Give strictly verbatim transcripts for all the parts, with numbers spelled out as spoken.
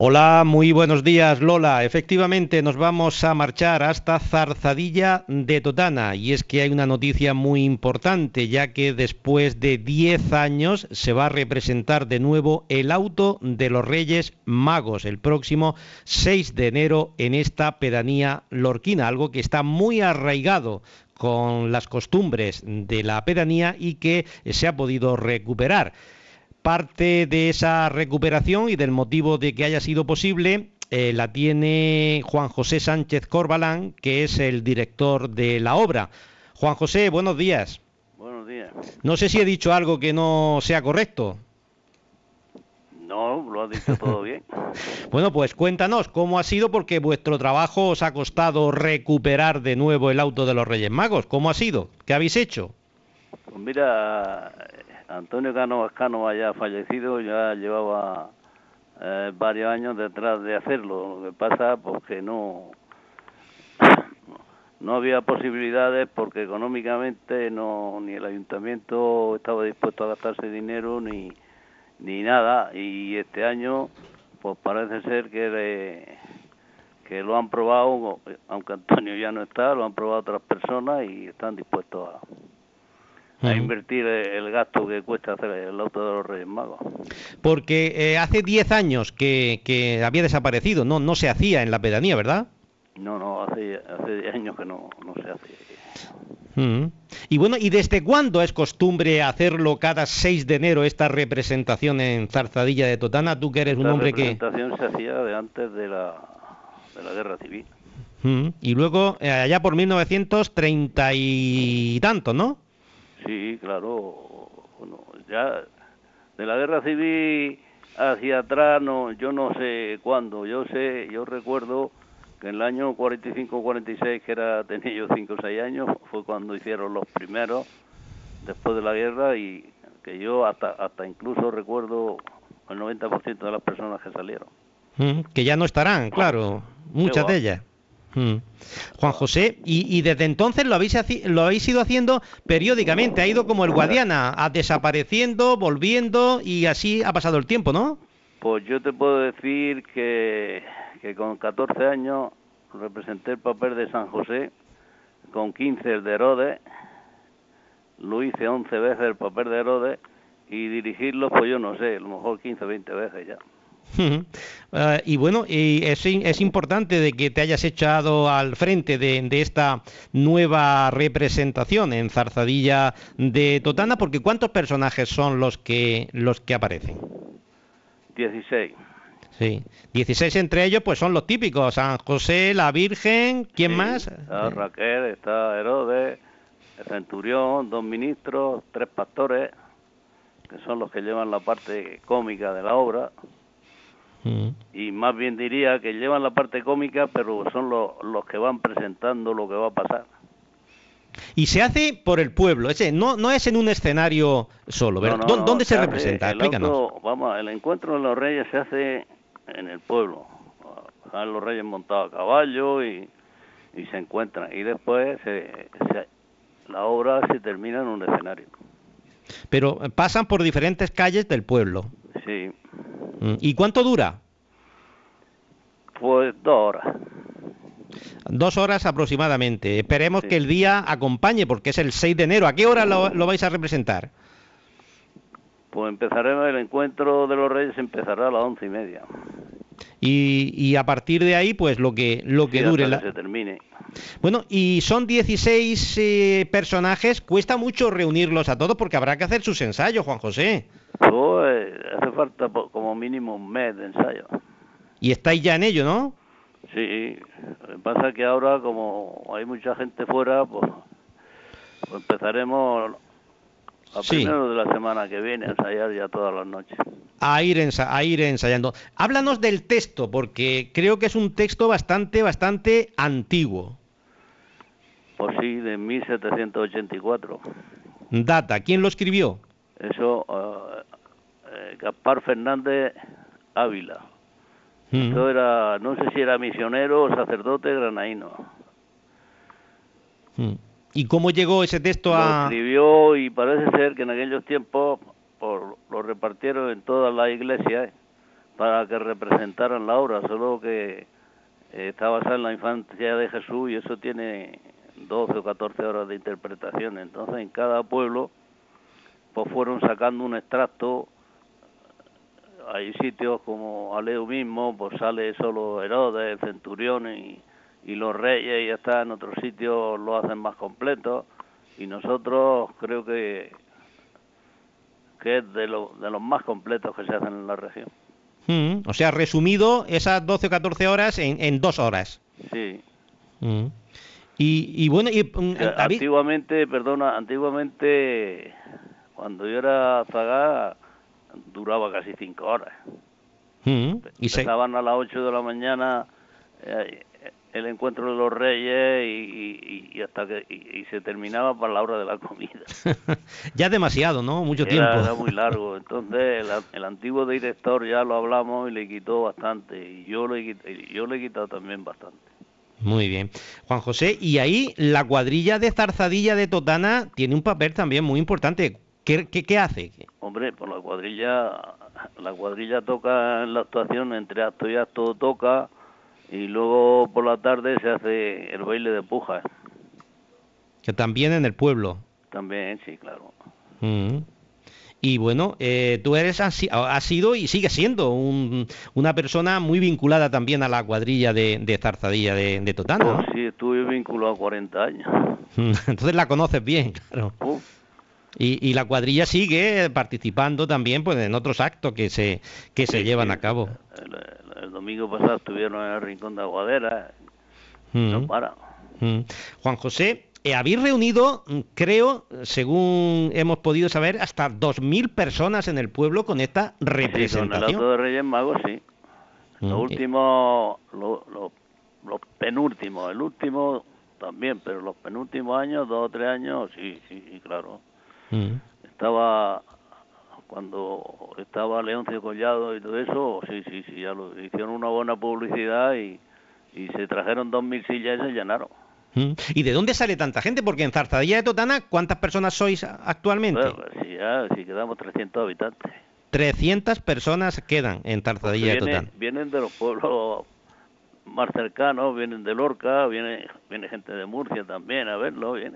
Hola, muy buenos días, Lola. Efectivamente, nos vamos a marchar hasta Zarzadilla de Totana. Y es que hay una noticia muy importante, ya que después de diez años se va a representar de nuevo el auto de los Reyes Magos el próximo seis de enero en esta pedanía lorquina, algo que está muy arraigado con las costumbres de la pedanía y que se ha podido recuperar. Parte de esa recuperación y del motivo de que haya sido posible eh, la tiene Juan José Sánchez Corbalán, que es el director de la obra. Juan José, buenos días. Buenos días. No sé si he dicho algo que no sea correcto. No, lo has dicho todo bien. Bueno, pues cuéntanos cómo ha sido, porque vuestro trabajo os ha costado recuperar de nuevo el auto de los Reyes Magos. ¿Cómo ha sido? ¿Qué habéis hecho? Pues mira, Antonio Cano Vascano ya fallecido, ya llevaba eh, varios años detrás de hacerlo. Lo que pasa pues que no no había posibilidades porque económicamente no ni el ayuntamiento estaba dispuesto a gastarse dinero ni ni nada, y este año pues parece ser que le, que lo han probado, aunque Antonio ya no está, lo han probado otras personas y están dispuestos a, a Uh-huh. invertir el gasto que cuesta hacer el auto de los Reyes Magos. Porque eh, hace diez años que, que había desaparecido, no, no se hacía en la pedanía, ¿verdad? No, no, hace hace diez años que no, no se hace. Mm. Y bueno, ¿y desde cuándo es costumbre hacerlo cada seis de enero esta representación en Zarzadilla de Totana? Tú que eres un Esta hombre que... representación se hacía de antes de la, de la Guerra Civil. Mm. Y luego, eh, allá por mil novecientos treinta y tanto, ¿no? Sí, claro, bueno, ya de la Guerra Civil hacia atrás, no, yo no sé cuándo, yo sé, yo recuerdo que en el año cuarenta y cinco cuarenta y seis, que era, tenía yo cinco o seis años, fue cuando hicieron los primeros, después de la guerra, y que yo hasta hasta incluso recuerdo el noventa por ciento de las personas que salieron. Mm. Que ya no estarán, claro, ¿Qué muchas de va? ellas. Mm. ¿Qué Juan va? José, y, y desde entonces lo habéis, haci- lo habéis ido haciendo periódicamente, ha ido como el Guadiana, a desapareciendo, volviendo y así ha pasado el tiempo, ¿no? Pues yo te puedo decir que, que con catorce años representé el papel de San José, con quince el de Herodes, lo hice once veces el papel de Herodes, y dirigirlo, pues yo no sé, a lo mejor quince o veinte veces ya. Uh, y bueno, y es, es, importante de que te hayas echado al frente de, de, esta nueva representación en Zarzadilla de Totana, porque ¿cuántos personajes son los que los que aparecen? dieciséis. Sí, dieciséis entre ellos, pues son los típicos: San José, la Virgen, ¿quién Sí, más? está Eh, Raquel, está Herodes, el centurión, dos ministros, tres pastores, que son los que llevan la parte cómica de la obra. uh, Y más bien diría que llevan la parte cómica, pero son los, los que van presentando lo que va a pasar. y se hace por el pueblo, ese, no, no es en un escenario solo, No, ¿verdad? no, ¿Dó- no, ¿Dónde se se hace representa? el Explícanos. auto, vamos, el encuentro de los reyes se hace en el pueblo. Están los reyes montados a caballo y, y se encuentran. Y después se, se, la obra se termina en un escenario. Pero pasan por diferentes calles del pueblo. Sí, Mm, ¿y cuánto dura? pues dos horas. Dos horas aproximadamente. Esperemos que Sí. el día acompañe, porque es el seis de enero. ¿A qué hora lo, lo vais a representar? Pues empezaremos, el encuentro de los reyes empezará a las once y media. Y, y a partir de ahí, pues lo que, lo Sí, que dure. hasta que La... se termine. Bueno, y son dieciséis eh, personajes. Cuesta mucho reunirlos a todos porque habrá que hacer sus ensayos, Juan José. Pues hace falta como mínimo un mes de ensayo. Y estáis ya en ello, ¿no? Sí, lo que pasa es que ahora, como hay mucha gente fuera, pues, pues empezaremos a Sí. primero de la semana que viene a ensayar ya todas las noches. A ir, ensa a ir ensayando. Háblanos del texto, porque creo que es un texto bastante, bastante antiguo. Pues sí, de mil setecientos ochenta y cuatro. Data, ¿quién lo escribió? Eso, uh, eh, Gaspar Fernández Ávila. Mm. Esto era, no sé si era misionero o sacerdote granaíno. Mm. ¿Y cómo llegó ese texto Lo a...? escribió y parece ser que en aquellos tiempos por, lo repartieron en todas las iglesias para que representaran la obra, solo que eh, está basada en la infancia de Jesús y eso tiene doce o catorce horas de interpretación. Entonces en cada pueblo pues fueron sacando un extracto. Hay sitios como Aleu mismo, pues sale solo Herodes, el centurión y, y los reyes, y ya está. En otros sitios lo hacen más completo, y nosotros creo que que es de, lo, de los más completos que se hacen en la región. Mm, o sea, resumido esas doce o catorce horas en, en dos horas. Sí. Mm. Y, y bueno, y, o sea, antiguamente, perdona, antiguamente, cuando yo era zagá, duraba casi cinco horas. Mm. Y Empezaban se... a las ocho de la mañana eh, el encuentro de los reyes y, y, y hasta que y, y se terminaba para la hora de la comida. Ya es demasiado, ¿no? Mucho era, tiempo. Era muy largo. Entonces el, el antiguo director ya lo hablamos y le quitó bastante, y yo le, y yo le he quitado también bastante. Muy bien. Juan José, y ahí la cuadrilla de Zarzadilla de Totana tiene un papel también muy importante. ¿Qué, qué, qué hace? Hombre, pues la cuadrilla, la cuadrilla toca en la actuación, entre acto y acto toca, y luego por la tarde se hace el baile de pujas. Que también en el pueblo. También, sí, claro. Mm. Y bueno, eh, tú eres, has, has sido y sigues siendo un, una persona muy vinculada también a la cuadrilla de, de Zarzadilla de, de Totana, ¿no? Pues sí, estuve vinculado a cuarenta años. Entonces la conoces bien, claro. Uf. Y, y la cuadrilla sigue participando también pues en otros actos que se que se sí, llevan sí. a cabo. El, el, el domingo pasado estuvieron en el Rincón de Aguadera. Mm. No para. Mm. Juan José, eh, habéis reunido, creo, según hemos podido saber, hasta dos mil personas en el pueblo con esta representación. Sí, con el acto de Reyes Magos, sí. Mm. Los últimos, los, los, los penúltimos, el último también, pero los penúltimos años, dos o tres años, sí, sí, sí, claro. Mm. Estaba, cuando estaba Leoncio Collado y todo eso, sí, sí, sí, ya lo hicieron una buena publicidad y, y se trajeron dos mil sillas y se llenaron. Mm. ¿Y de dónde sale tanta gente? Porque en Zarzadilla de Totana, ¿cuántas personas sois actualmente? Bueno, pues sí, ya, sí quedamos trescientos habitantes. trescientas personas quedan en Zarzadilla viene, de Totana. Vienen de los pueblos más cercanos, vienen de Lorca, viene, viene gente de Murcia también a verlo, viene.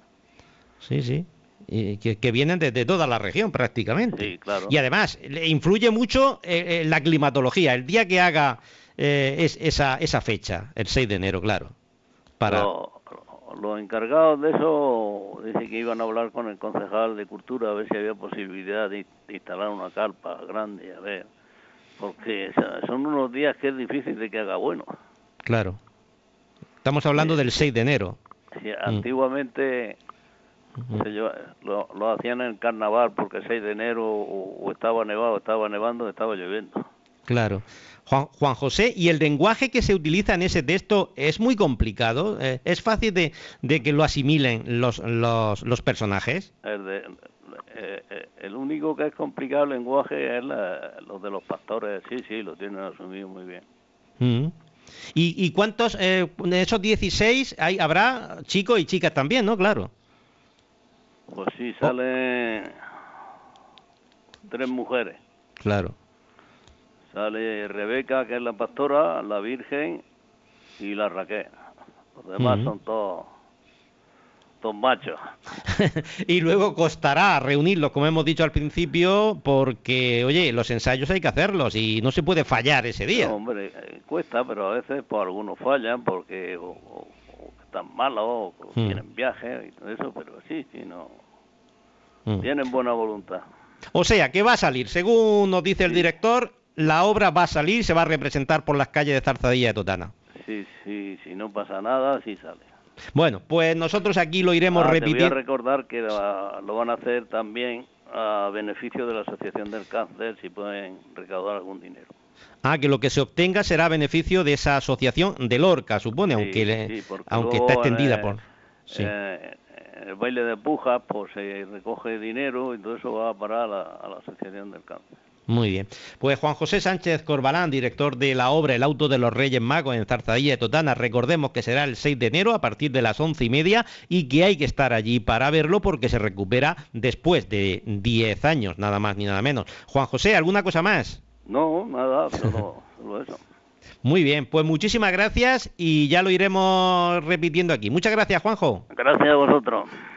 Sí, sí. Y que, que vienen de, de toda la región prácticamente. Sí, claro. Y además, le influye mucho eh, la climatología, el día que haga eh, es, esa, esa fecha, el seis de enero, claro. Para... Los, los encargados de eso dicen que iban a hablar con el concejal de Cultura a ver si había posibilidad de, de instalar una carpa grande, a ver, porque son unos días que es difícil de que haga bueno. Claro. Estamos hablando sí, del seis de enero. Sí, antiguamente... Uh-huh. Se lleva, lo, lo hacían en el carnaval porque el seis de enero o, o estaba nevado, estaba nevando, o estaba lloviendo. Claro. Juan, Juan José, ¿y el lenguaje que se utiliza en ese texto es muy complicado? Eh, ¿Es fácil de, de que lo asimilen los, los, los personajes? El, de, eh, el único que es complicado el lenguaje es la, los de los pastores, sí, sí, lo tienen asumido muy bien. Uh-huh. ¿Y, y cuántos, eh, de esos dieciséis, hay, habrá chicos y chicas también, ¿no? Claro. Pues sí, salen oh. tres mujeres. Claro. Sale Rebeca, que es la pastora, la Virgen y la Raquel. Los demás uh-huh. son todos, todos machos. Y luego costará reunirlos, como hemos dicho al principio, porque, oye, los ensayos hay que hacerlos y no se puede fallar ese día. No, hombre, eh, cuesta, pero a veces pues, algunos fallan porque... O, o, están malos o hmm. tienen viajes y todo eso, pero sí, sí, no. Hmm. Tienen buena voluntad. O sea, que va a salir, según nos dice el sí. director, la obra va a salir, se va a representar por las calles de Zarzadilla de Totana. Sí, sí, si no pasa nada, sí sale. Bueno, pues nosotros aquí lo iremos ah, repitiendo. Te voy a recordar que la, lo van a hacer también a beneficio de la Asociación del Cáncer, si pueden recaudar algún dinero. Ah, que lo que se obtenga será a beneficio de esa asociación de Lorca, supone, sí, aunque le, sí, aunque está extendida el, por... Sí. Eh, el baile de pujas, pues se recoge dinero y todo eso va a parar a la, a la Asociación del Cáncer. Muy bien. Pues Juan José Sánchez Corbalán, director de la obra El Auto de los Reyes Magos en Zarzadilla de Totana, recordemos que será el seis de enero a partir de las once y media y que hay que estar allí para verlo porque se recupera después de diez años, nada más ni nada menos. Juan José, ¿alguna cosa más? No, nada, solo, solo eso. Muy bien, pues muchísimas gracias y ya lo iremos repitiendo aquí. Muchas gracias, Juanjo. Gracias a vosotros.